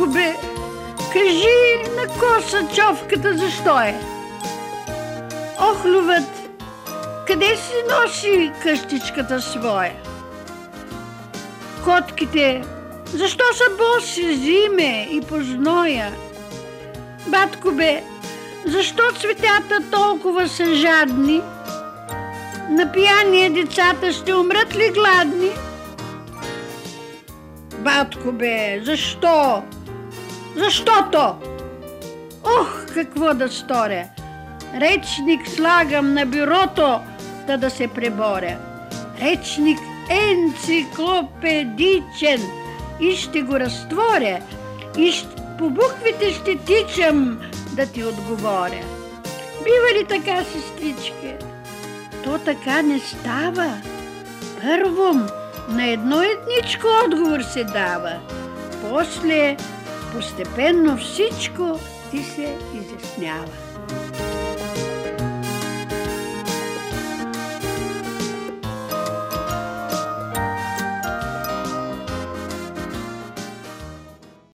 Батко бе, кажи на коса човката защо е? Ох, Любът, къде си носи къщичката своя? Котките, защо са боси зиме и по зноя? Батко бе, защо цветята толкова са жадни? На пияния децата ще умрат ли гладни? Батко бе, защо? Защото! Ох, какво да сторя! Речник слагам на бюрото, да се преборя. Речник енциклопедичен и ще го разтворя и по буквите ще тичам да ти отговоря. Бива ли така, сестричка? То така не става. Първом на едно едничко отговор се дава. После постепенно всичко ти се изяснява.